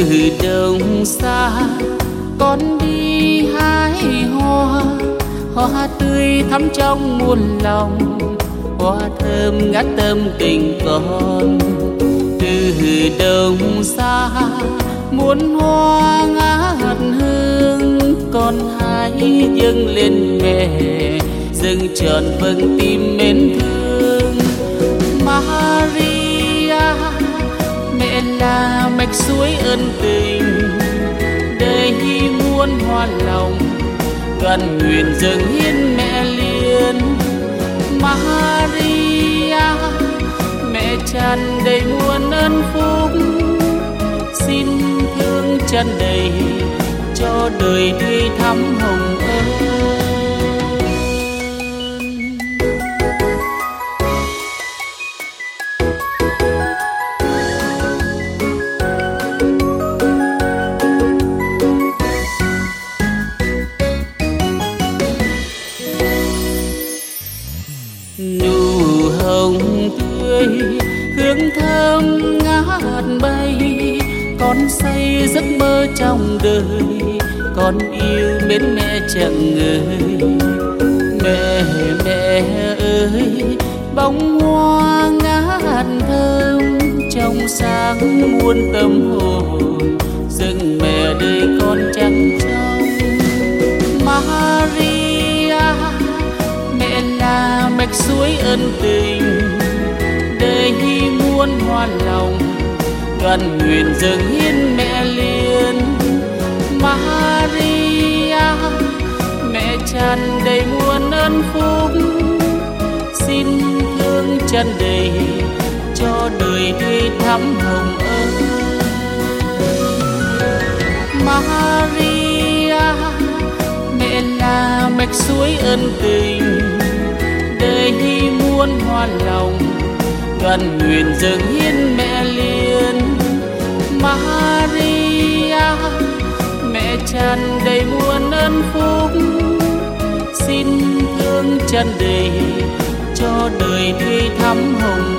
Đông xa con đi hái hoa, hoa tươi thắm trong muôn lòng, hoa thơm ngát tâm tình con. Từ Đông xa muôn hoa ngát hương, con hái dâng lên mẹ, dâng trọn vầng tim mến thương. Maria, mẹ là mạch suối ân tình, đời muôn hoa lòng, gần nguyện dâng hiến mẹ liền. Maria, mẹ tràn đầy muôn ân phúc, xin thương tràn đầy cho đời tươi thắm hồng ân. Nụ hồng tươi hương thơm ngát bay, con say giấc mơ trong đời, con yêu mến mẹ chẳng ngơi. Mẹ mẹ ơi, bông hoa ngát thơm trong sáng muôn tâm hồn, dâng mẹ đời con trắng trong. Maria, mẹ là mạch suối ân tình, đời muôn hoa lòng, gần nguyện dâng hiến mẹ liền. Maria, mẹ tràn đầy muôn ân phúc, xin thương tràn đầy cho đời tươi thắm hồng ân. Maria, mẹ là mạch suối ân tình, đời muôn hoa lòng, gần nguyện dâng hiến mẹ liền. Maria, mẹ tràn đầy muôn ân phúc, xin thương tràn đầy cho đời tươi thắm hồng